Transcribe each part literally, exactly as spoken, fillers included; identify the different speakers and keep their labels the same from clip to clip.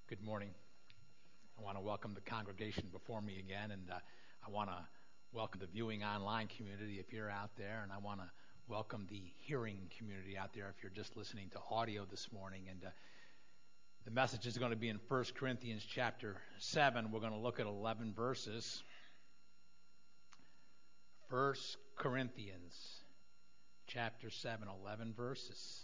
Speaker 1: Good morning. I want to welcome the congregation before me again, and uh, I want to welcome the viewing online community if you're out there, and I want to welcome the hearing community out there if you're just listening to audio this morning. And uh, the message is going to be in First Corinthians chapter seven. We're going to look at eleven verses. First Corinthians chapter seven, eleven verses.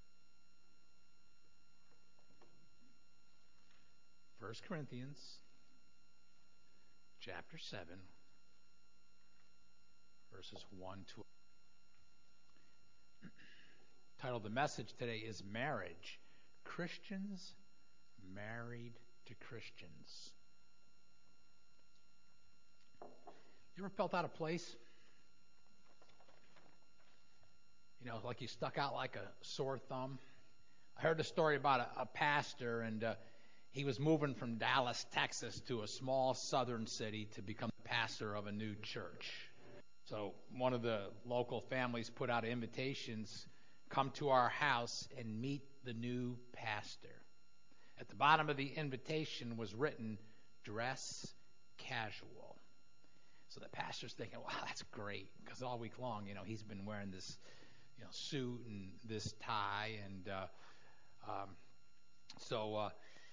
Speaker 1: First Corinthians chapter seven, verses one to title of the message today is Marriage. Christians married to Christians. You ever felt out of place? You know, like you stuck out like a sore thumb? I heard a story about a, a pastor, and uh, he was moving from Dallas, Texas, to a small southern city to become the pastor of a new church. So one of the local families put out invitations, come to our house and meet the new pastor. At the bottom of the invitation was written, dress casual. So the pastor's thinking, wow, that's great, because all week long, you know, he's been wearing this, you know, suit and this tie, and uh, um, so uh,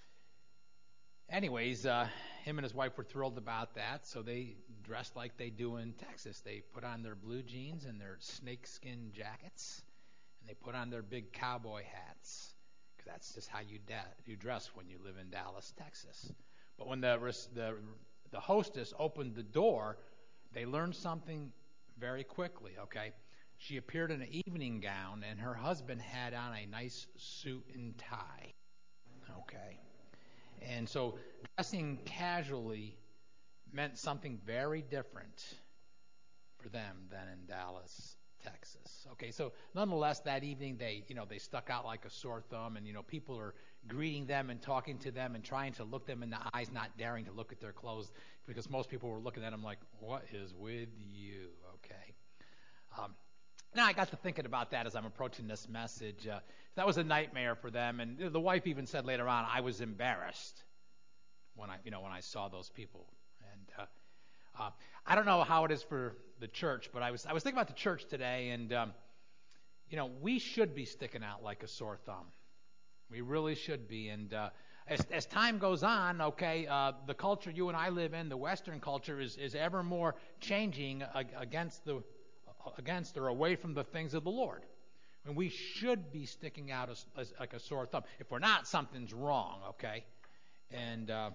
Speaker 1: anyways, uh, him and his wife were thrilled about that, so they dressed like they do in Texas. They put on their blue jeans and their snakeskin jackets, and they put on their big cowboy hats, because that's just how you, da- you dress when you live in Dallas, Texas. But when the, the, the hostess opened the door, they learned something very quickly, okay? She appeared in an evening gown, and her husband had on a nice suit and tie, okay? And so dressing casually meant something very different for them than in Dallas, Texas. Okay, so nonetheless, that evening they, you know, they stuck out like a sore thumb, and you know, people are greeting them and talking to them and trying to look them in the eyes, not daring to look at their clothes, because most people were looking at them like, "What is with you?" Okay. Um, now I got to thinking about that as I'm approaching this message. Uh, that was a nightmare for them, and the wife even said later on, "I was embarrassed when I, you know, when I saw those people." And uh, uh, I don't know how it is for the church, but I was I was thinking about the church today, and um, you know, we should be sticking out like a sore thumb. We really should be. And uh, as as time goes on, okay, uh, the culture you and I live in, the Western culture, is is ever more changing against the against or away from the things of the Lord. And we should be sticking out as, as like a sore thumb. If we're not, something's wrong, okay? And uh,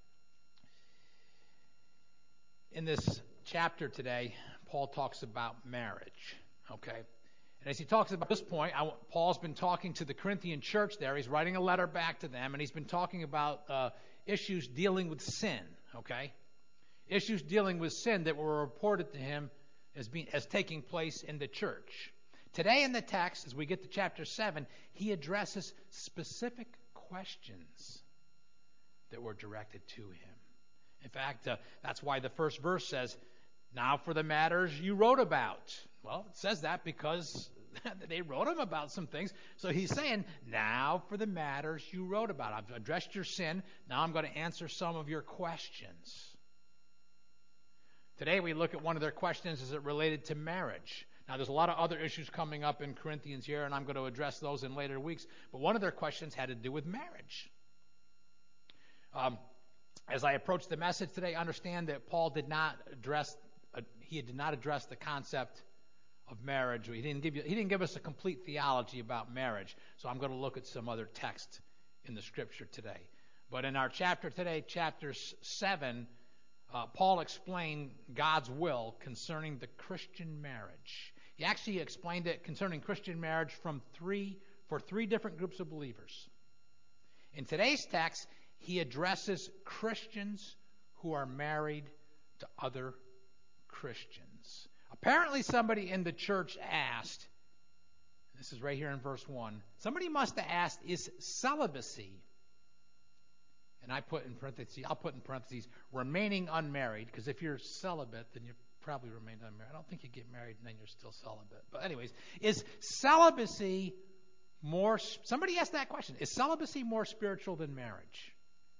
Speaker 1: in this chapter today, Paul talks about marriage, okay? And as he talks about this point, I, Paul's been talking to the Corinthian church there. He's writing a letter back to them, and he's been talking about uh, issues dealing with sin, okay? Issues dealing with sin that were reported to him as being as taking place in the church. Today in the text, as we get to chapter seven, he addresses specific questions that were directed to him. In fact, uh, that's why the first verse says, "Now for the matters you wrote about." Well, it says that because they wrote him about some things. So he's saying, now for the matters you wrote about. I've addressed your sin. Now I'm going to answer some of your questions. Today we look at one of their questions as it related to marriage. Now there's a lot of other issues coming up in Corinthians here, and I'm going to address those in later weeks. But one of their questions had to do with marriage. Um, as I approach the message today, understand that Paul did not address uh, he did not address the concept of marriage. He didn't give you, he didn't give us a complete theology about marriage. So I'm going to look at some other text in the Scripture today. But in our chapter today, chapter seven. Uh, Paul explained God's will concerning the Christian marriage. He actually explained it concerning Christian marriage from three for three different groups of believers. In today's text, he addresses Christians who are married to other Christians. Apparently somebody in the church asked, this is right here in verse one, somebody must have asked, is celibacy, and I put in parentheses, I'll put in parentheses, remaining unmarried, because if you're celibate, then you probably remain unmarried. I don't think you get married and then you're still celibate. But anyways, is celibacy more, somebody asked that question, is celibacy more spiritual than marriage?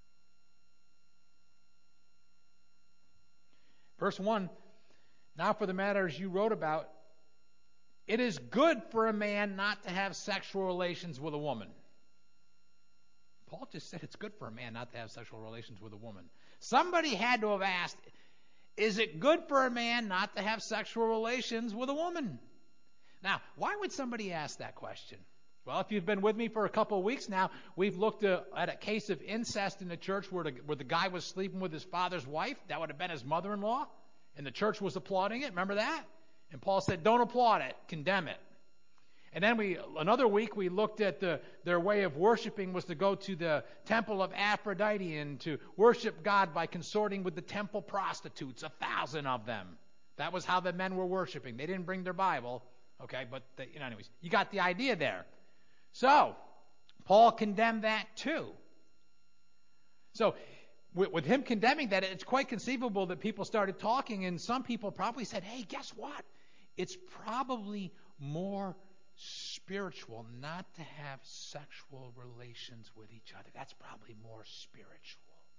Speaker 1: Verse one, now for the matters you wrote about, it is good for a man not to have sexual relations with a woman. Paul just said it's good for a man not to have sexual relations with a woman. Somebody had to have asked, is it good for a man not to have sexual relations with a woman? Now, why would somebody ask that question? Well, if you've been with me for a couple of weeks now, we've looked at a case of incest in the church where the, where the guy was sleeping with his father's wife. That would have been his mother-in-law. And the church was applauding it. Remember that? And Paul said, don't applaud it. Condemn it. And then we, another week, we looked at the, their way of worshiping was to go to the temple of Aphrodite and to worship God by consorting with the temple prostitutes, a thousand of them. That was how the men were worshiping. They didn't bring their Bible. Okay, but the, you know, anyways, you got the idea there. So, Paul condemned that too. So, with, with him condemning that, it's quite conceivable that people started talking, and some people probably said, hey, guess what? It's probably more spiritual not to have sexual relations with each other. That's probably more spiritual.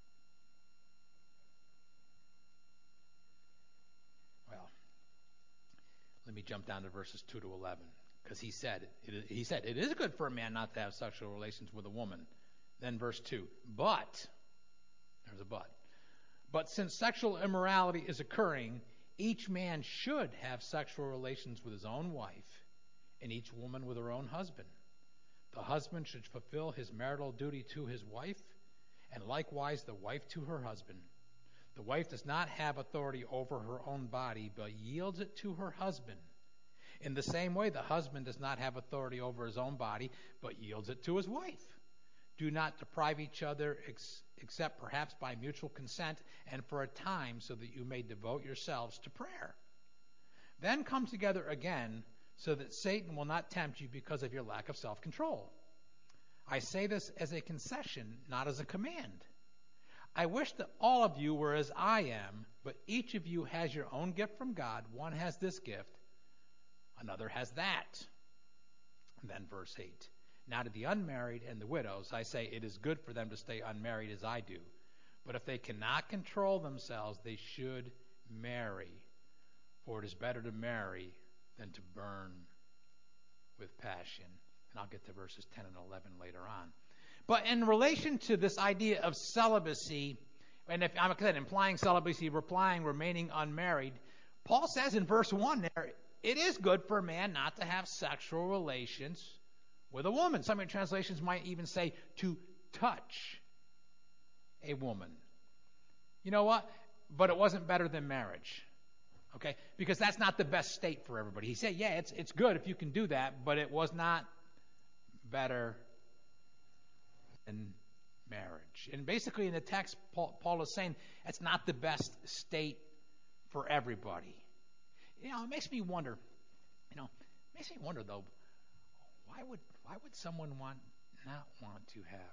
Speaker 1: Well, let me jump down to verses two to eleven. Because he said, it, he said, it is good for a man not to have sexual relations with a woman. Then verse two, but, there's a but, but since sexual immorality is occurring, each man should have sexual relations with his own wife, and each woman with her own husband. The husband should fulfill his marital duty to his wife, and likewise the wife to her husband. The wife does not have authority over her own body, but yields it to her husband. In the same way, the husband does not have authority over his own body, but yields it to his wife. Do not deprive each other ex- except perhaps by mutual consent and for a time, so that you may devote yourselves to prayer. Then come together again, so that Satan will not tempt you because of your lack of self-control. I say this as a concession, not as a command. I wish that all of you were as I am, but each of you has your own gift from God. One has this gift, another has that. And then verse eight. Now to the unmarried and the widows, I say it is good for them to stay unmarried as I do. But if they cannot control themselves, they should marry. For it is better to marry than to burn with passion. And I'll get to verses ten and eleven later on. But in relation to this idea of celibacy, and if I'm implying celibacy, replying remaining unmarried, Paul says in verse one there, it is good for a man not to have sexual relations with a woman. Some of your translations might even say to touch a woman. You know what? But it wasn't better than marriage. Okay? Because that's not the best state for everybody. He said, yeah, it's it's good if you can do that, but it was not better than marriage. And basically in the text, Paul, Paul is saying it's not the best state for everybody. You know, it makes me wonder, you know, it makes me wonder though, why would why would someone want not want to have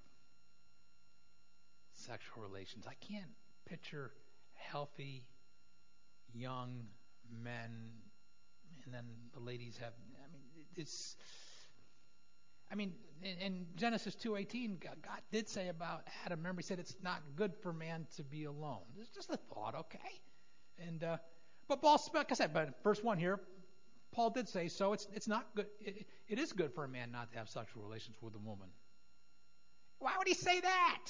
Speaker 1: sexual relations? I can't picture healthy young men, and then the ladies have. I mean, it's. I mean, in, in Genesis two eighteen, God, God did say about Adam. Remember, He said it's not good for man to be alone. It's just a thought, okay? And uh, but Paul, like I said, but verse one here, Paul did say so. It's it's not good. It, it is good for a man not to have sexual relations with a woman. Why would he say that?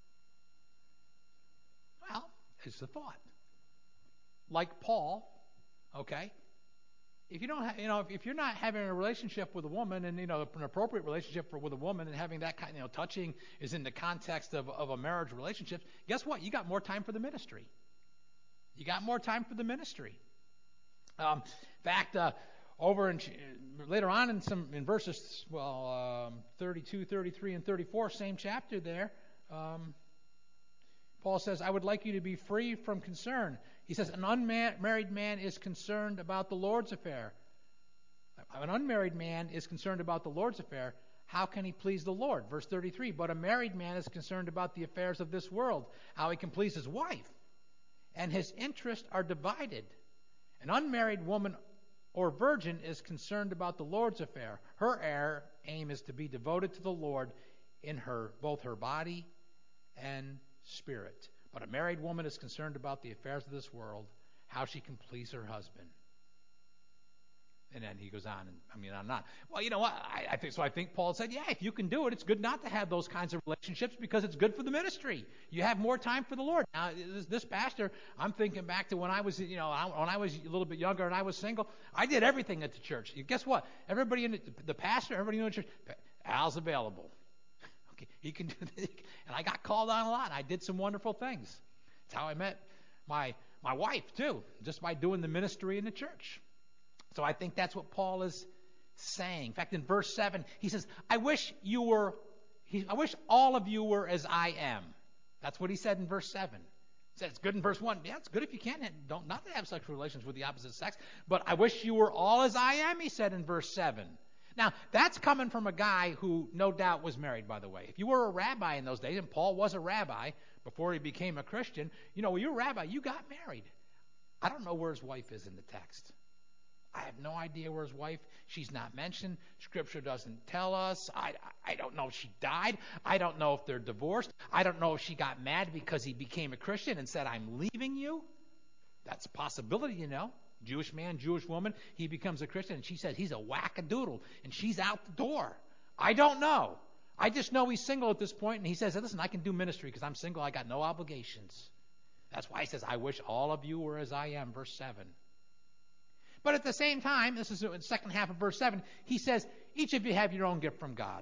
Speaker 1: Well, it's a thought. Like Paul, okay, if you don't, ha- you know, if, if you're not having a relationship with a woman, and you know, an appropriate relationship for with a woman, and having that kind, you know, touching is in the context of of a marriage relationship. Guess what? You got more time for the ministry. You got more time for the ministry. Um, in fact, uh, over in later on in some in verses, well, um, thirty-two, thirty-three, and thirty-four, same chapter there. Um, Paul says, I would like you to be free from concern. He says, an unmarried man is concerned about the Lord's affair. An unmarried man is concerned about the Lord's affair. How can he please the Lord? Verse thirty-three, but a married man is concerned about the affairs of this world, how he can please his wife. And his interests are divided. An unmarried woman or virgin is concerned about the Lord's affair. Her aim is to be devoted to the Lord in her both her body and spirit. But a married woman is concerned about the affairs of this world, how she can please her husband. And then he goes on, and I mean, on and on. Well, you know what? I, I think so. I think Paul said, yeah, if you can do it, it's good not to have those kinds of relationships because it's good for the ministry. You have more time for the Lord. Now, this, this pastor, I'm thinking back to when I was, you know, when I was a little bit younger and I was single. I did everything at the church. Guess what? Everybody in the, the pastor, everybody in the church, Al's available. Okay, he can do this. And I got called on a lot. I did some wonderful things. That's how I met my my wife too, just by doing the ministry in the church. So I think that's what Paul is saying. In fact, in verse seven, he says, I wish you were, he, I wish all of you were as I am. That's what he said in verse seven. He said it's good in verse one. Yeah, it's good if you can, don't, not to have sexual relations with the opposite sex. But I wish you were all as I am, he said in verse seven. Now, that's coming from a guy who no doubt was married, by the way. If you were a rabbi in those days, and Paul was a rabbi before he became a Christian, you know, when you were a rabbi, you got married. I don't know where his wife is in the text. I have no idea where his wife, she's not mentioned. Scripture doesn't tell us. I, I don't know if she died. I don't know if they're divorced. I don't know if she got mad because he became a Christian and said, I'm leaving you. That's a possibility, you know. Jewish man, Jewish woman, he becomes a Christian, and she says he's a wackadoodle, and she's out the door. I don't know. I just know he's single at this point, and he says, listen, I can do ministry because I'm single. I got no obligations. That's why he says, I wish all of you were as I am, verse seven. But at the same time, this is the second half of verse seven, he says, each of you have your own gift from God.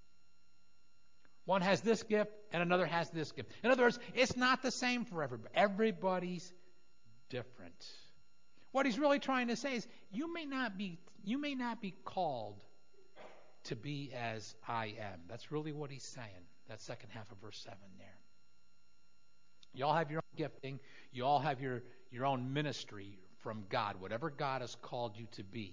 Speaker 1: One has this gift, and another has this gift. In other words, it's not the same for everybody. Everybody's different. What he's really trying to say is, you may not be, you may not be called to be as I am. That's really what he's saying, that second half of verse seven there. You all have your own gifting. You all have your, your own ministry from God, whatever God has called you to be.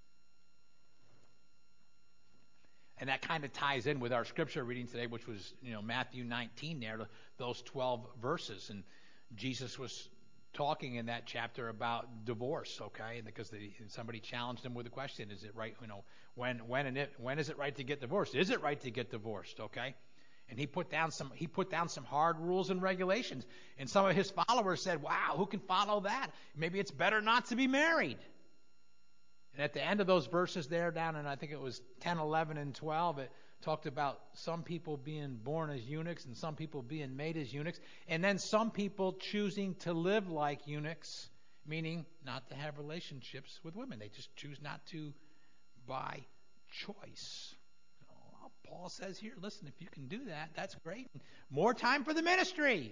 Speaker 1: And that kind of ties in with our scripture reading today, which was, you know, Matthew nineteen there, those twelve verses. And Jesus was talking in that chapter about divorce, okay? Because the, somebody challenged him with a question: is it right, you know, when when and it, when is it right to get divorced? Is it right to get divorced, okay? And he put down some he put down some hard rules and regulations. And some of his followers said, wow, who can follow that? Maybe it's better not to be married. And at the end of those verses there, down in I think it was ten, eleven, and twelve, it talked about some people being born as eunuchs and some people being made as eunuchs. And then some people choosing to live like eunuchs, meaning not to have relationships with women. They just choose not to by choice. Paul says here, listen, if you can do that, that's great. More time for the ministry.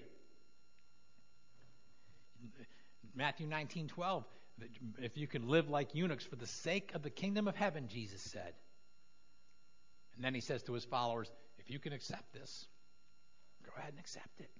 Speaker 1: Matthew nineteen twelve, if you can live like eunuchs for the sake of the kingdom of heaven, Jesus said. And then he says to his followers, if you can accept this, go ahead and accept it.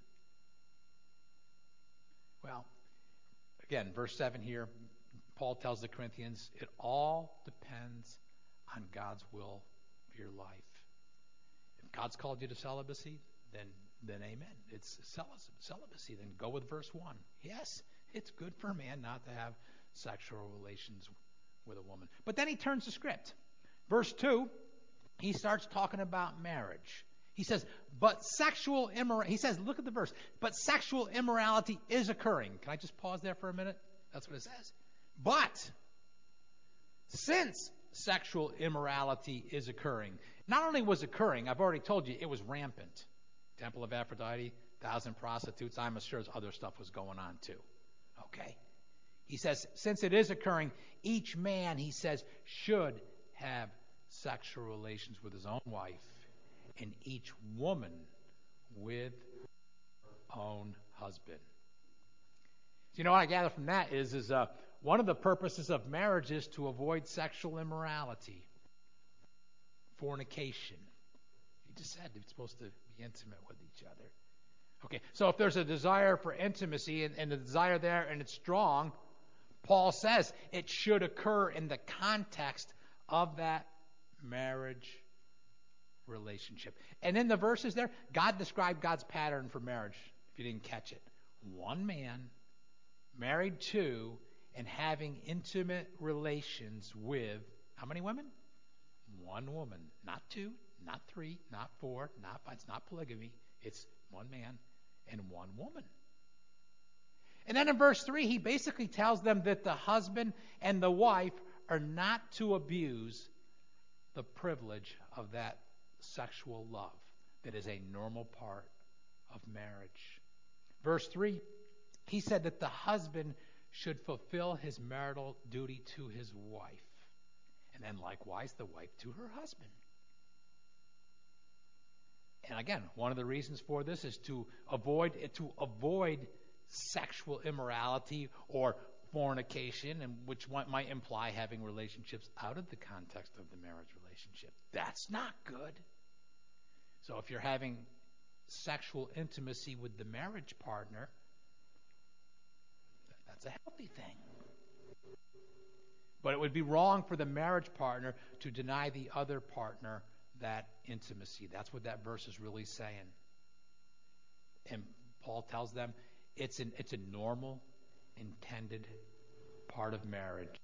Speaker 1: Well, again, verse seven here, Paul tells the Corinthians, it all depends on God's will for your life. God's called you to celibacy, then then amen. It's celibacy. Then go with verse one. Yes, it's good for a man not to have sexual relations with a woman. But then he turns the script. Verse two, he starts talking about marriage. He says, but sexual immorality, he says, look at the verse, but sexual immorality is occurring. Can I just pause there for a minute? That's what it says. But since sexual immorality is occurring, not only was occurring, I've already told you, it was rampant. Temple of Aphrodite, thousand prostitutes. I'm sure other stuff was going on too. Okay? He says, since it is occurring, each man, he says, should have sexual relations with his own wife, and each woman with her own husband. So you know what I gather from that is, is uh, one of the purposes of marriage is to avoid sexual immorality. Fornication. He just said it's supposed to be intimate with each other. Okay, so if there's a desire for intimacy and, and the desire there and it's strong, Paul says it should occur in the context of that marriage relationship. And in the verses there, God described God's pattern for marriage, if you didn't catch it. One man married to and having intimate relations with how many women? One woman, not two, not three, not four, not five. It's not polygamy. It's one man and one woman. And then in verse three, he basically tells them that the husband and the wife are not to abuse the privilege of that sexual love that is a normal part of marriage. Verse three, he said that the husband should fulfill his marital duty to his wife. And then likewise, the wife to her husband. And again, one of the reasons for this is to avoid to avoid sexual immorality or fornication, and which might imply having relationships out of the context of the marriage relationship. That's not good. So if you're having sexual intimacy with the marriage partner, that's a healthy thing. But it would be wrong for the marriage partner to deny the other partner that intimacy. That's what that verse is really saying. And Paul tells them it's an it's a normal, intended part of marriage.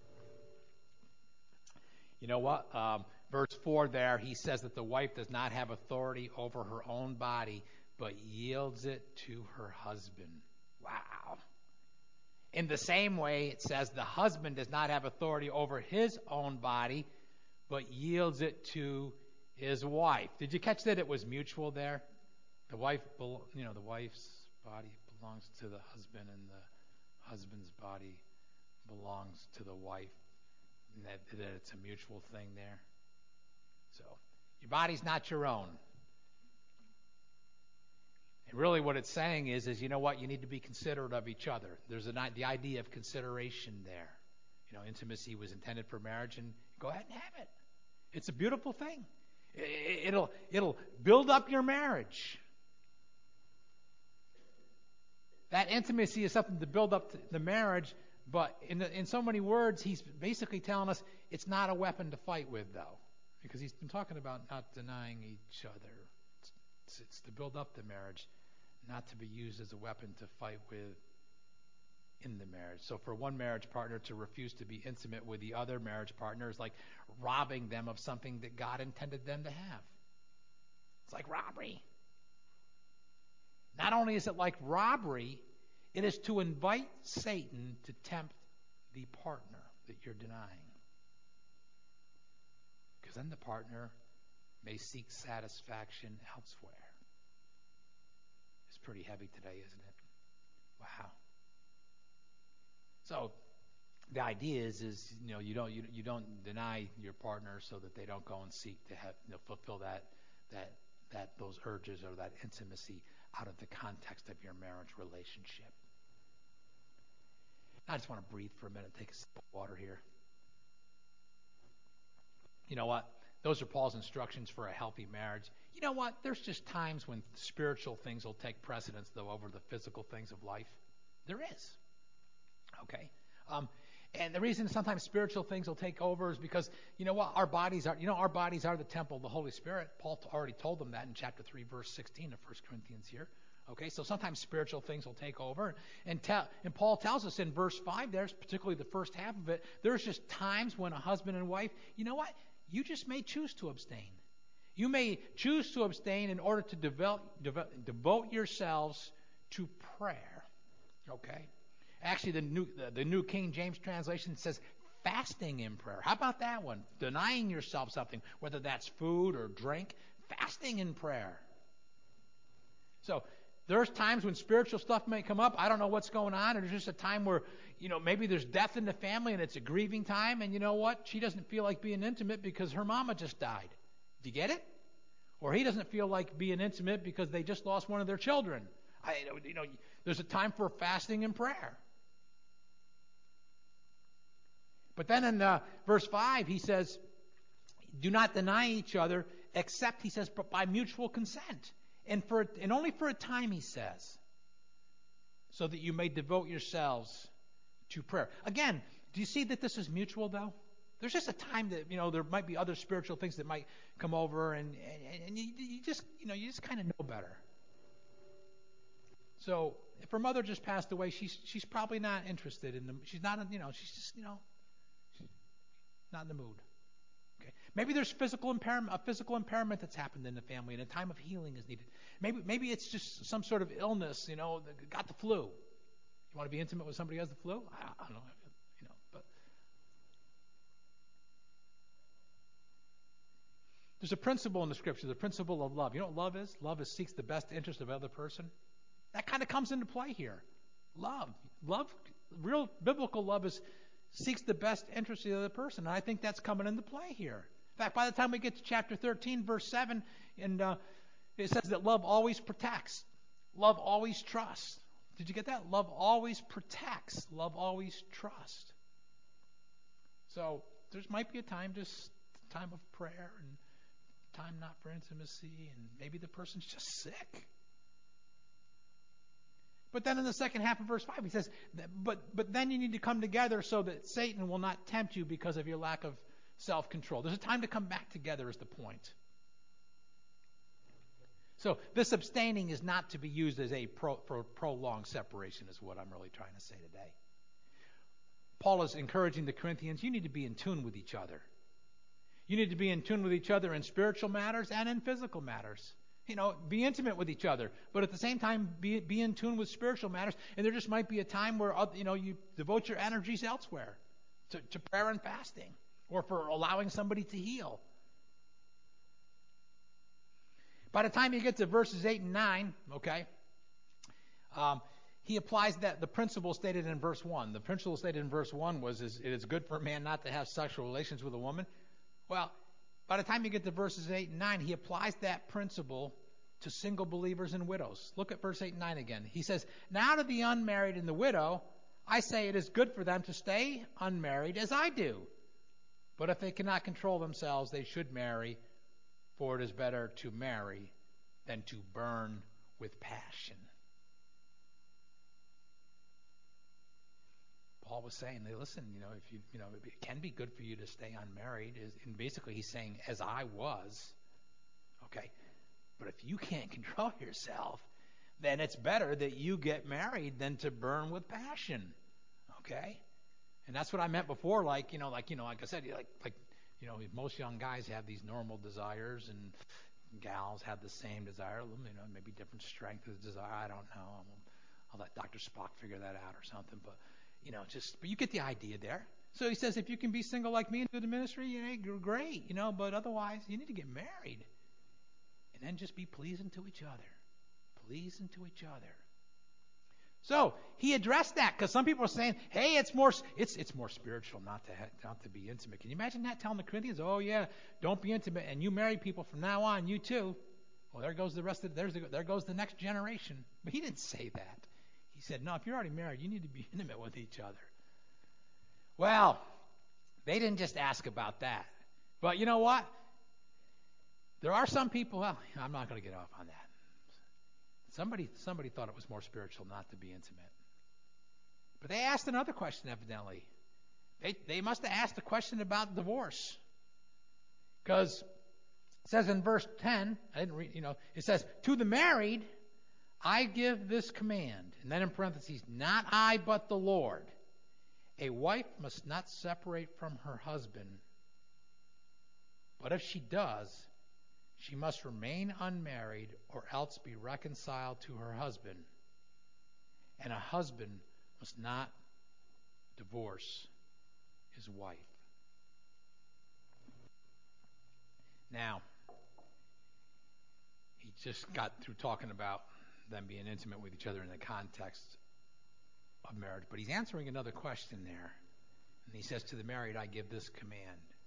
Speaker 1: You know what? Um, verse four there, he says that the wife does not have authority over her own body, but yields it to her husband. Wow. In the same way, it says the husband does not have authority over his own body, but yields it to his wife. Did you catch that it was mutual there? The wife, you know, the wife's body belongs to the husband, and the husband's body belongs to the wife. And that, that it's a mutual thing there. So, your body's not your own. And really what it's saying is, is you know what? You need to be considerate of each other. There's an, the idea of consideration there. You know, intimacy was intended for marriage, and go ahead and have it. It's a beautiful thing. It'll, it'll build up your marriage. That intimacy is something to build up the marriage, but in, the, in so many words, he's basically telling us it's not a weapon to fight with, though, because he's been talking about not denying each other. It's, it's to build up the marriage, not to be used as a weapon to fight with in the marriage. So for one marriage partner to refuse to be intimate with the other marriage partner is like robbing them of something that God intended them to have. It's like robbery. Not only is it like robbery, it is to invite Satan to tempt the partner that you're denying. Because then the partner may seek satisfaction elsewhere. It's pretty heavy today, isn't it? Wow. So the idea is, is you know, you don't you, you don't deny your partner so that they don't go and seek to have you know, fulfill that that that those urges or that intimacy out of the context of your marriage relationship. I just want to breathe for a minute, take a sip of water here. You know what? Those are Paul's instructions for a healthy marriage. You know what? There's just times when spiritual things will take precedence, though, over the physical things of life. There is. Okay? Um, and the reason sometimes spiritual things will take over is because, you know what? Our bodies are, you know, our bodies are the temple of the Holy Spirit. Paul already told them that in chapter three, verse sixteen of First Corinthians here. Okay, so sometimes spiritual things will take over. And, te- and Paul tells us in verse five there, particularly the first half of it, there's just times when a husband and wife, you know what? You just may choose to abstain. You may choose to abstain in order to develop, devote, devote yourselves to prayer. Okay? Actually, the new, the, the New King James translation says fasting in prayer. How about that one? Denying yourself something, whether that's food or drink, fasting in prayer. So there's times when spiritual stuff may come up. I don't know what's going on. Or there's just a time where, you know, maybe there's death in the family and it's a grieving time. And you know what? She doesn't feel like being intimate because her mama just died. Do you get it? Or he doesn't feel like being intimate because they just lost one of their children. I, you know, there's a time for fasting and prayer. But then in uh, verse five, he says, do not deny each other, except, he says, but by mutual consent. And for and only for a time, he says, so that you may devote yourselves to prayer. Again, do you see that this is mutual, though? There's just a time that, you know, there might be other spiritual things that might come over, and, and, and you, you just, you know, you just kind of know better. So if her mother just passed away, she's she's probably not interested in the, she's not, you know, she's just, you know, she's not in the mood. Okay. Maybe there's physical impairment, a physical impairment that's happened in the family, and a time of healing is needed. Maybe maybe it's just some sort of illness, you know, got the flu. You want to be intimate with somebody who has the flu? I, I don't know. You know, but there's a principle in the Scripture, the principle of love. You know what love is? Love is seeks the best interest of the other person. That kind of comes into play here. Love. Love, real biblical love is seeks the best interest of the other person. And I think that's coming into play here. In fact, by the time we get to chapter thirteen, verse seven, and uh, it says that love always protects. Love always trusts. Did you get that? Love always protects. Love always trusts. So there might be a time, just time of prayer and time not for intimacy, and maybe the person's just sick. But then in the second half of verse five, he says, but, but then you need to come together so that Satan will not tempt you because of your lack of self-control. There's a time to come back together is the point. So this abstaining is not to be used as a pro, pro, prolonged separation is what I'm really trying to say today. Paul is encouraging the Corinthians, you need to be in tune with each other. You need to be in tune with each other in spiritual matters and in physical matters. You know, be intimate with each other, but at the same time, be, be in tune with spiritual matters. And there just might be a time where, you know, you devote your energies elsewhere to, to prayer and fasting or for allowing somebody to heal. By the time you get to verses eight and nine, okay, um, he applies that the principle stated in verse one. The principle stated in verse one was is, it is good for a man not to have sexual relations with a woman. Well, by the time you get to verses eight and nine, he applies that principle to single believers and widows. Look at verse eight and nine again. He says, now to the unmarried and the widow, I say it is good for them to stay unmarried as I do. But if they cannot control themselves, they should marry, for it is better to marry than to burn with passion. Paul was saying, listen, you know, if you, you know, it can be good for you to stay unmarried. And basically he's saying, as I was, okay, but if you can't control yourself, then it's better that you get married than to burn with passion, okay? And that's what I meant before, like, you know, like, you know, like I said, like, like, you know, most young guys have these normal desires, and gals have the same desire, you know, maybe different strength of desire. I don't know. I'll, I'll let Doctor Spock figure that out or something, but. You know, just, but you get the idea there. So he says, if you can be single like me and do the ministry, you know, great, you know, but otherwise, you need to get married. And then just be pleasing to each other. Pleasing to each other. So he addressed that, because some people are saying, hey, it's more, it's, it's more spiritual not to, ha- not to be intimate. Can you imagine that, telling the Corinthians, oh yeah, don't be intimate, and you marry people from now on, you too. Well, there goes the rest of, there's the, there goes the next generation. But he didn't say that. He said, no, if you're already married, you need to be intimate with each other. Well, they didn't just ask about that. But you know what? There are some people, well, I'm not going to get off on that. Somebody, somebody thought it was more spiritual not to be intimate. But they asked another question, evidently. They, they must have asked a question about divorce. Because it says in verse ten, I didn't read, you know, it says, to the married, I give this command, and then in parentheses, not I but the Lord. A wife must not separate from her husband, but if she does, she must remain unmarried or else be reconciled to her husband. And a husband must not divorce his wife. Now, he just got through talking about them being intimate with each other in the context of marriage. But he's answering another question there. And he says, to the married, I give this command.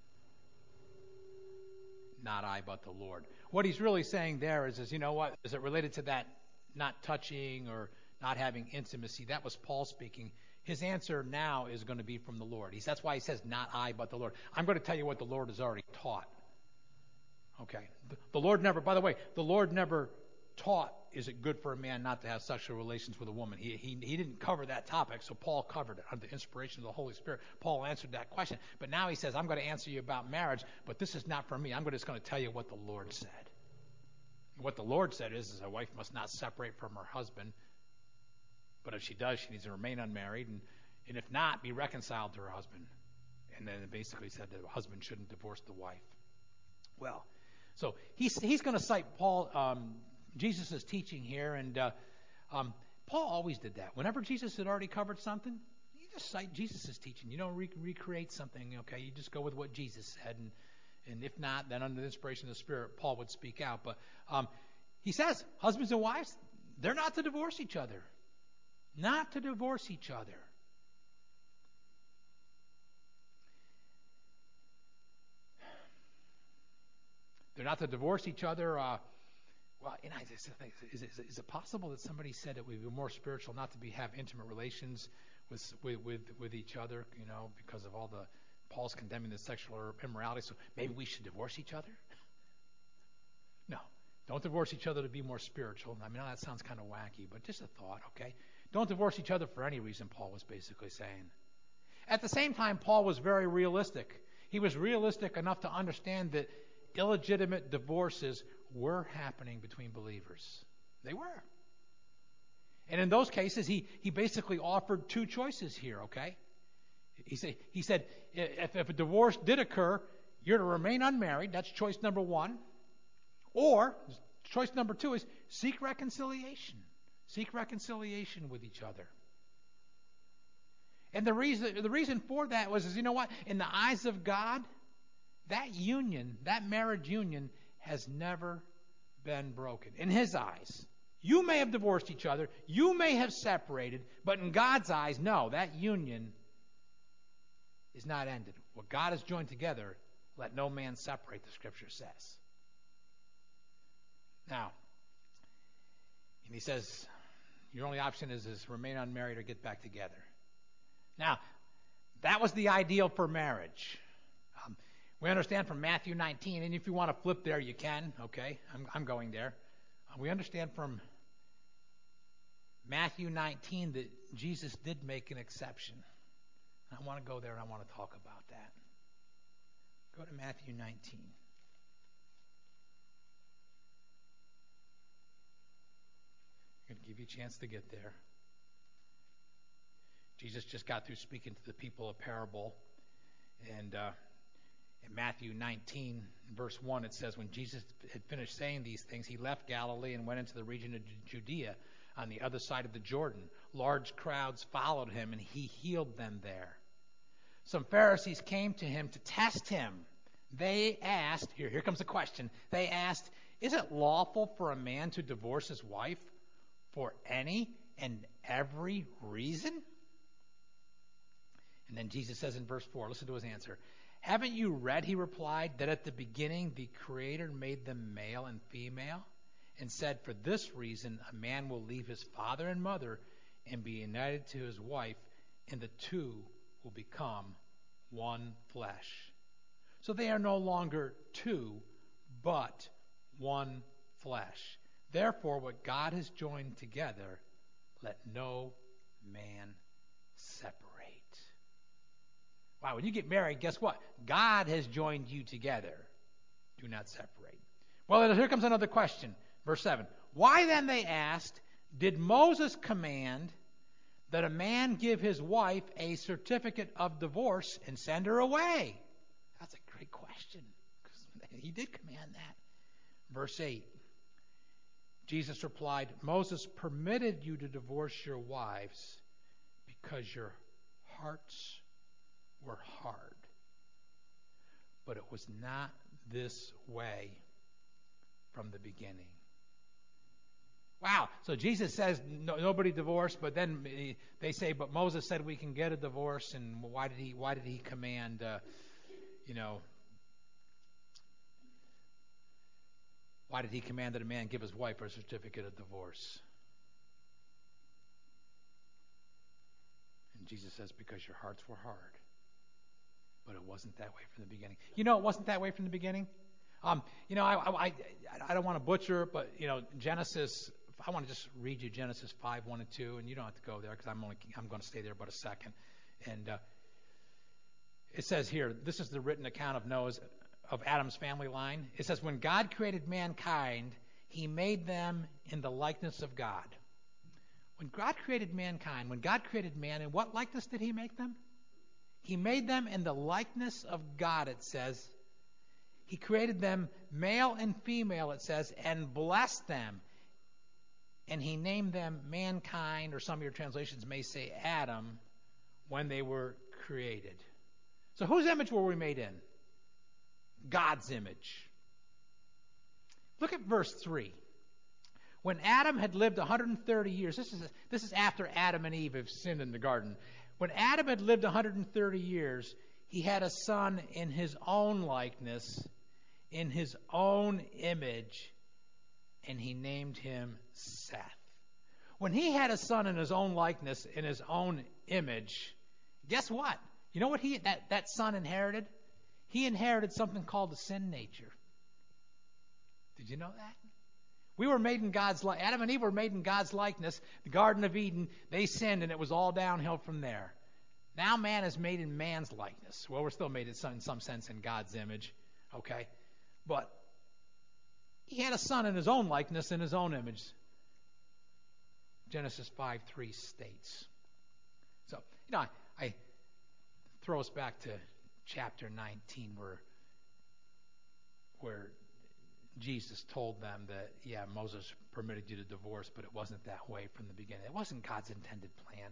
Speaker 1: Not I, but the Lord. What he's really saying there is, is, you know what, is it related to that not touching or not having intimacy? That was Paul speaking. His answer now is going to be from the Lord. He's, that's why he says, not I, but the Lord. I'm going to tell you what the Lord has already taught. Okay. The, the Lord never, by the way, the Lord never taught, is it good for a man not to have sexual relations with a woman? He, he, he didn't cover that topic, so Paul covered it under the inspiration of the Holy Spirit. Paul answered that question. But now he says, I'm going to answer you about marriage, but this is not for me. I'm just going to tell you what the Lord said. What the Lord said is, is a wife must not separate from her husband, but if she does, she needs to remain unmarried, and, and if not, be reconciled to her husband. And then it basically said that the husband shouldn't divorce the wife. Well, so he's, he's going to cite Paul, um, Jesus' teaching here, and uh, um, Paul always did that. Whenever Jesus had already covered something, you just cite Jesus' teaching. You don't re- recreate something, okay? You just go with what Jesus said. And, and if not, then under the inspiration of the Spirit, Paul would speak out. But um, he says, husbands and wives, they're not to divorce each other. Not to divorce each other. They're not to divorce each other. Uh, well, you know, is, is, is, is it possible that somebody said it would be more spiritual not to be have intimate relations with with with, with each other? You know, because of all the Paul's condemning the sexual immorality. So maybe we should divorce each other. No, don't divorce each other to be more spiritual. I mean, that sounds kind of wacky, but just a thought, okay? Don't divorce each other for any reason. Paul was basically saying. At the same time, Paul was very realistic. He was realistic enough to understand that illegitimate divorces were happening between believers. They were. And in those cases, he, he basically offered two choices here, okay? He said, he said if, if a divorce did occur, you're to remain unmarried. That's choice number one. Or, choice number two is seek reconciliation. Seek reconciliation with each other. And the reason, the reason for that was, is, you know what? In the eyes of God, that union, that marriage union, has never been broken. In His eyes. You may have divorced each other. You may have separated. But in God's eyes, no, that union is not ended. What God has joined together, let no man separate, the Scripture says. Now, and he says, your only option is, is remain unmarried or get back together. Now, that was the ideal for marriage. Um, we understand from Matthew nineteen, and if you want to flip there, you can. Okay, I'm, I'm going there. Uh, we understand from Matthew nineteen that Jesus did make an exception. I want to go there and I want to talk about that. Go to Matthew nineteen. I'm going to give you a chance to get there. Jesus just got through speaking to the people a parable. And uh, in Matthew nineteen, verse one, it says, when Jesus had finished saying these things, he left Galilee and went into the region of Judea on the other side of the Jordan. Large crowds followed him, and he healed them there. Some Pharisees came to him to test him. They asked, here, here comes the question. They asked, is it lawful for a man to divorce his wife for any and every reason? And then Jesus says in verse four, listen to his answer. Haven't you read, he replied, that at the beginning the Creator made them male and female, and said, for this reason a man will leave his father and mother and be united to his wife, and the two will become one flesh. So they are no longer two, but one flesh. Therefore, what God has joined together, let no man separate. Wow, when you get married, guess what? God has joined you together. Do not separate. Well, here comes another question. Verse seven. Why then, they asked, did Moses command that a man give his wife a certificate of divorce and send her away? That's a great question. Because he did command that. Verse eight. Jesus replied, Moses permitted you to divorce your wives because your hearts were hard. But it was not this way from the beginning. Wow. So Jesus says no, nobody divorced, but then they say, but Moses said we can get a divorce, and why did he why did he command uh, you know why did he command that a man give his wife a certificate of divorce? And Jesus says, because your hearts were hard. But it wasn't that way from the beginning. You know, it wasn't that way from the beginning. Um, you know, I, I, I don't want to butcher it, but, you know, Genesis, I want to just read you Genesis five, one and two, and you don't have to go there because I'm only, I'm going to stay there but a second. And uh, it says here, this is the written account of Noah's, of Adam's family line. It says, when God created mankind, he made them in the likeness of God. When God created mankind, when God created man, in what likeness did he make them? He made them in the likeness of God, it says. He created them male and female, it says, and blessed them. and he named them mankind, or some of your translations may say Adam, when they were created. So whose image were we made in? God's image. Look at verse three. When Adam had lived one hundred thirty years, this is this is after Adam and Eve have sinned in the garden. When Adam had lived one hundred thirty years, he had a son in his own likeness, in his own image, and he named him Seth. When he had a son in his own likeness, in his own image, guess what? You know what he that, that son inherited? He inherited something called the sin nature. Did you know that? We were made in God's likeness. Adam and Eve were made in God's likeness. The Garden of Eden, they sinned, and it was all downhill from there. Now man is made in man's likeness. Well, we're still made in some, in some sense in God's image, okay? But he had a son in his own likeness, in his own image. Genesis five three states. So, you know, I, I throw us back to chapter nineteen where where Jesus told them that, yeah, Moses permitted you to divorce, but it wasn't that way from the beginning. It wasn't God's intended plan.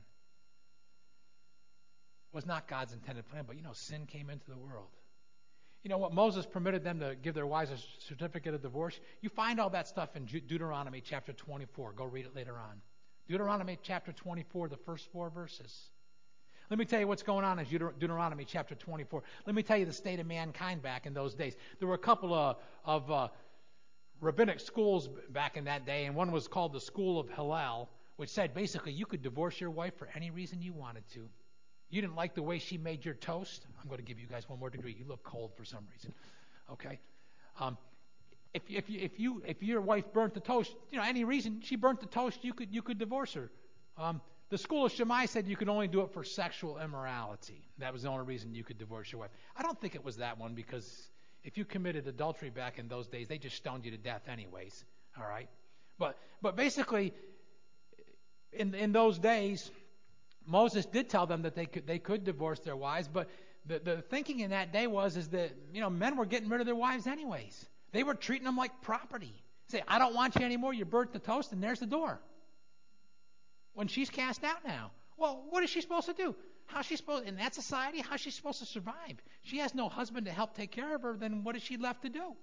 Speaker 1: It was not God's intended plan, but, you know, sin came into the world. You know what? Moses permitted them to give their wives a certificate of divorce. You find all that stuff in Deuteronomy chapter twenty-four. Go read it later on. Deuteronomy chapter twenty-four, the first four verses. Let me tell you what's going on in Deuteronomy chapter twenty-four. Let me tell you the state of mankind back in those days. There were a couple of, of uh, rabbinic schools back in that day, and one was called the School of Hillel, which said basically you could divorce your wife for any reason you wanted to. You didn't like the way she made your toast? I'm going to give you guys one more degree. You look cold for some reason. Okay? Um, if, if, you, if, you, if your wife burnt the toast, you know, any reason she burnt the toast, you could, you could divorce her. Um, the School of Shammai said you could only do it for sexual immorality. That was the only reason you could divorce your wife. I don't think it was that one, because if you committed adultery back in those days, they just stoned you to death anyways. All right? But but basically, in in those days, Moses did tell them that they could they could divorce their wives, but the, the thinking in that day was is that, you know, men were getting rid of their wives anyways. They were treating them like property. Say, I don't want you anymore. You burnt the toast, and there's the door. When she's cast out now, well, what is she supposed to do? How's she supposed, in that society, how's she supposed to survive? She has no husband to help take care of her, then what is she left to do?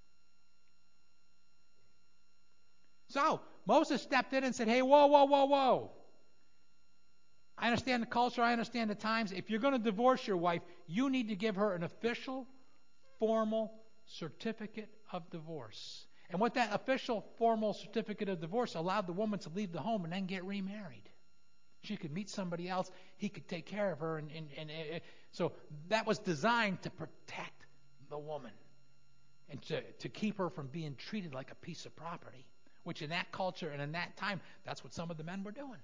Speaker 1: So, Moses stepped in and said, hey, whoa, whoa, whoa, whoa. I understand the culture, I understand the times. If you're going to divorce your wife, you need to give her an official, formal certificate of divorce. And what that official, formal certificate of divorce allowed the woman to leave the home and then get remarried. She could meet somebody else. He could take care of her. And, and, and, and so that was designed to protect the woman and to, to keep her from being treated like a piece of property, which in that culture and in that time, that's what some of the men were doing.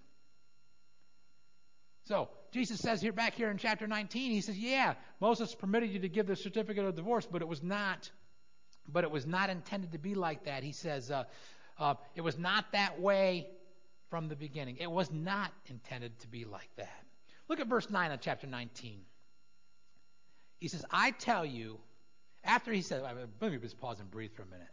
Speaker 1: So Jesus says here, back here in chapter nineteen, he says, yeah, Moses permitted you to give the certificate of divorce, but it was not, but it was not intended to be like that. He says, uh, uh, it was not that way from the beginning. It was not intended to be like that. Look at verse nine of chapter nineteen. He says, I tell you, after he said, let me just pause and breathe for a minute.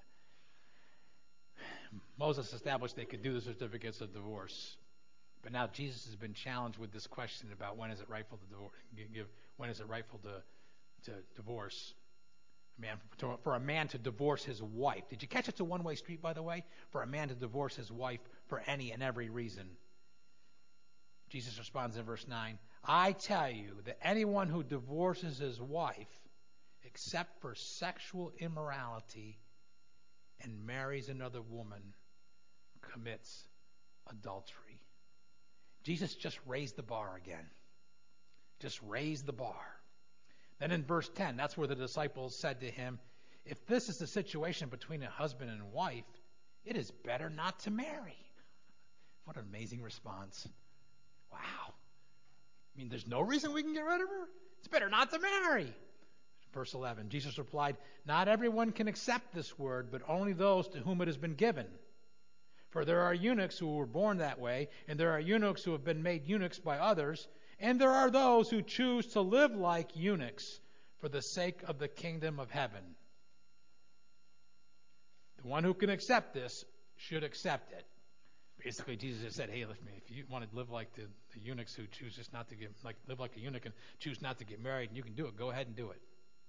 Speaker 1: Moses established they could do the certificates of divorce. But now Jesus has been challenged with this question about when is it rightful to divorce, give, when is it rightful to, to divorce a man, to, for a man to divorce his wife. Did you catch it's a one-way street, by the way? For a man to divorce his wife for any and every reason. Jesus responds in verse nine, I tell you that anyone who divorces his wife except for sexual immorality and marries another woman commits adultery. Jesus just raised the bar again. Just raised the bar. Then in verse ten, that's where the disciples said to him, if this is the situation between a husband and wife, it is better not to marry. What an amazing response. Wow. I mean, there's no reason we can get rid of her? It's better not to marry. Verse eleven, Jesus replied, not everyone can accept this word, but only those to whom it has been given. For there are eunuchs who were born that way, and there are eunuchs who have been made eunuchs by others, and there are those who choose to live like eunuchs for the sake of the kingdom of heaven. The one who can accept this should accept it. Basically, Jesus just said, hey, listen, if you want to live like the, the eunuchs who choose just not to get, like live like a eunuch and choose not to get married, and you can do it, go ahead and do it.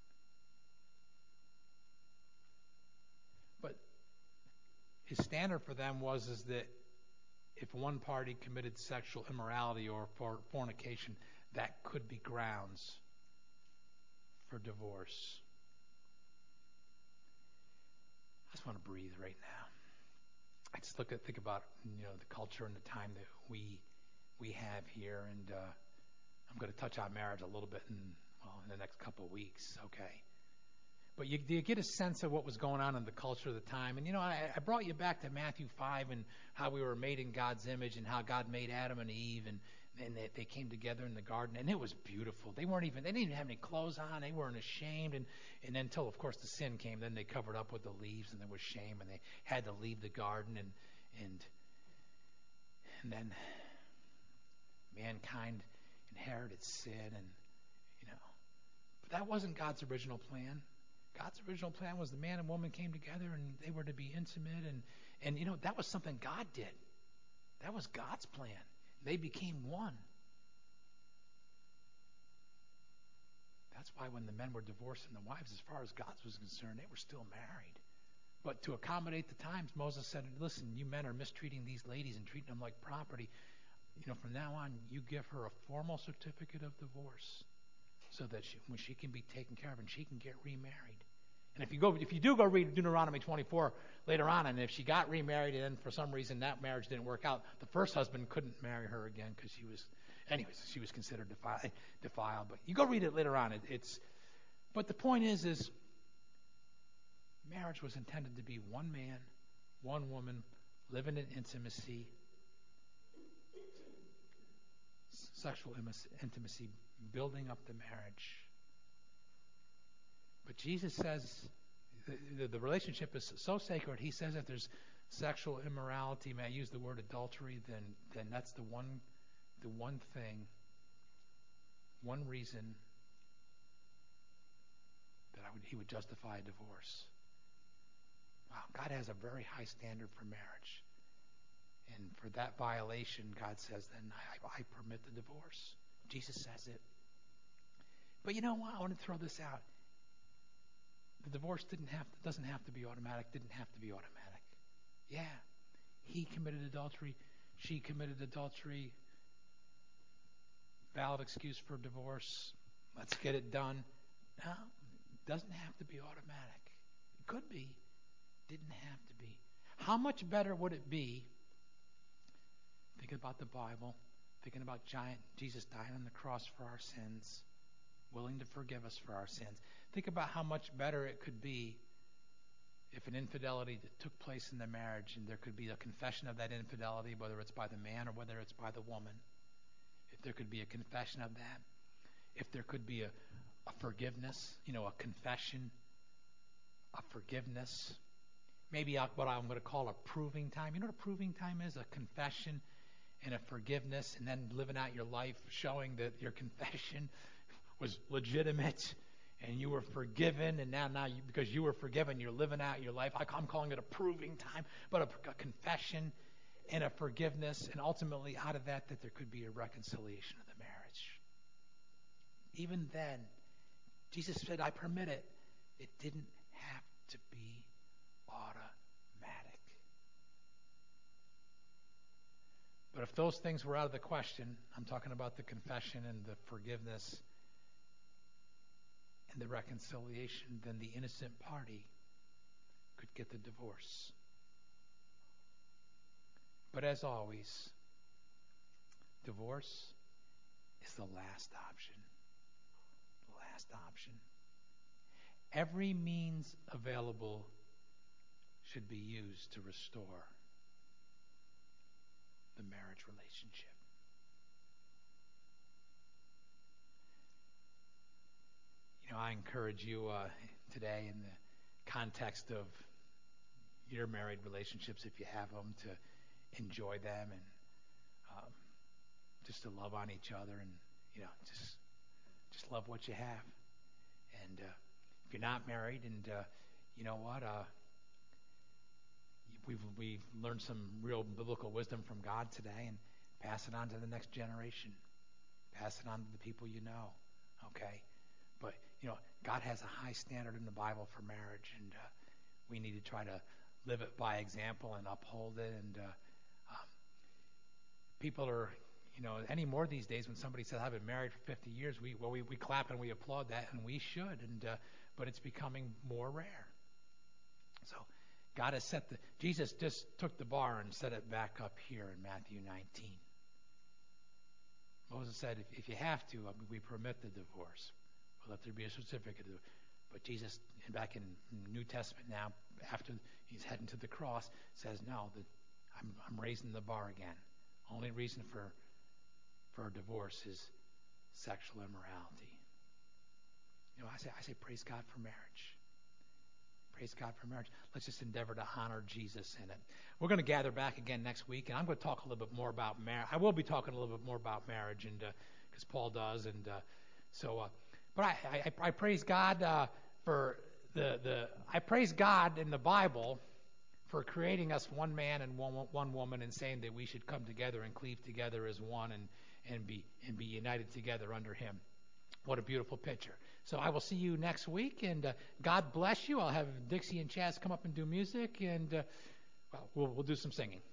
Speaker 1: But his standard for them was is that if one party committed sexual immorality or for fornication, that could be grounds for divorce. I just want to breathe right now. I just look at think about you know the culture and the time that we we have here, and uh, I'm going to touch on marriage a little bit in well in the next couple of weeks, okay? But you, you get a sense of what was going on in the culture of the time, and you know I, I brought you back to Matthew five and how we were made in God's image and how God made Adam and Eve, and and they, they came together in the garden, and it was beautiful. They weren't even they didn't even have any clothes on. They weren't ashamed, and and then until of course the sin came, then they covered up with the leaves, and there was shame, and they had to leave the garden, and and and then mankind inherited sin, and you know, but that wasn't God's original plan. God's original plan was the man and woman came together, and they were to be intimate, and and you know that was something God did. That was God's plan. They became one. That's why when the men were divorcing the wives, as far as God was concerned, they were still married. But to accommodate the times, Moses said, listen, you men are mistreating these ladies and treating them like property. You know, from now on, you give her a formal certificate of divorce so that she, when she can be taken care of and she can get remarried. And if you go, if you do go read Deuteronomy twenty-four later on, and if she got remarried and then for some reason that marriage didn't work out, the first husband couldn't marry her again because she was, anyways, she was considered defi- defiled. But you go read it later on. It, it's, but the point is, is marriage was intended to be one man, one woman, living in intimacy, sexual intimacy, building up the marriage. But Jesus says the, the, the relationship is so sacred. He says if there's sexual immorality, may I use the word adultery, then then that's the one the one thing, one reason that I would he would justify a divorce. Wow, God has a very high standard for marriage. And for that violation, God says, then I, I permit the divorce. Jesus says it. But you know what? I want to throw this out. The divorce didn't have to, doesn't have to be automatic, didn't have to be automatic. Yeah, he committed adultery, she committed adultery, valid excuse for divorce, let's get it done. No, it doesn't have to be automatic. It could be, didn't have to be. How much better would it be, thinking about the Bible, thinking about giant Jesus dying on the cross for our sins, willing to forgive us for our sins. Think about how much better it could be if an infidelity that took place in the marriage and there could be a confession of that infidelity, whether it's by the man or whether it's by the woman. If there could be a confession of that. If there could be a, a forgiveness, you know, a confession, a forgiveness. Maybe what I'm going to call a proving time. You know what a proving time is? A confession and a forgiveness, and then living out your life showing that your confession was legitimate and you were forgiven, and now, now you, because you were forgiven, you're living out your life. I'm calling it a proving time, but a, a confession and a forgiveness, and ultimately out of that, that there could be a reconciliation of the marriage. Even then, Jesus said, I permit it. It didn't have to be automatic. But if those things were out of the question, I'm talking about the confession and the forgiveness and the reconciliation, then the innocent party could get the divorce. But as always, divorce is the last option. The last option. Every means available should be used to restore the marriage relationship. You know, I encourage you uh, today in the context of your married relationships, if you have them, to enjoy them and um, just to love on each other and, you know, just just love what you have. And uh, if you're not married and, uh, you know what, uh, we've we learned some real biblical wisdom from God today, and pass it on to the next generation. Pass it on to the people you know. Okay, but you know, God has a high standard in the Bible for marriage, and uh, we need to try to live it by example and uphold it. And uh, um, people are, you know, anymore these days when somebody says, I've been married for fifty years, we well we, we clap and we applaud that, and we should. And uh, but it's becoming more rare. So God has set the Jesus just took the bar and set it back up here in Matthew nineteen. Moses said, if, if you have to, I mean, we permit the divorce. We'll let there be a certificate. Of, but Jesus, back in the New Testament now, after he's heading to the cross, says, no, the, I'm, I'm raising the bar again. Only reason for for a divorce is sexual immorality. You know, I say, I say, praise God for marriage. Praise God for marriage. Let's just endeavor to honor Jesus in it. We're going to gather back again next week, and I'm going to talk a little bit more about marriage. I will be talking a little bit more about marriage, and because uh, Paul does, and uh, so. Uh, but I, I, I praise God uh, for the the. I praise God in the Bible for creating us one man and one one woman, and saying that we should come together and cleave together as one, and and be and be united together under Him. What a beautiful picture. So I will see you next week, and uh, God bless you. I'll have Dixie and Chaz come up and do music, and uh, well, well, we'll do some singing.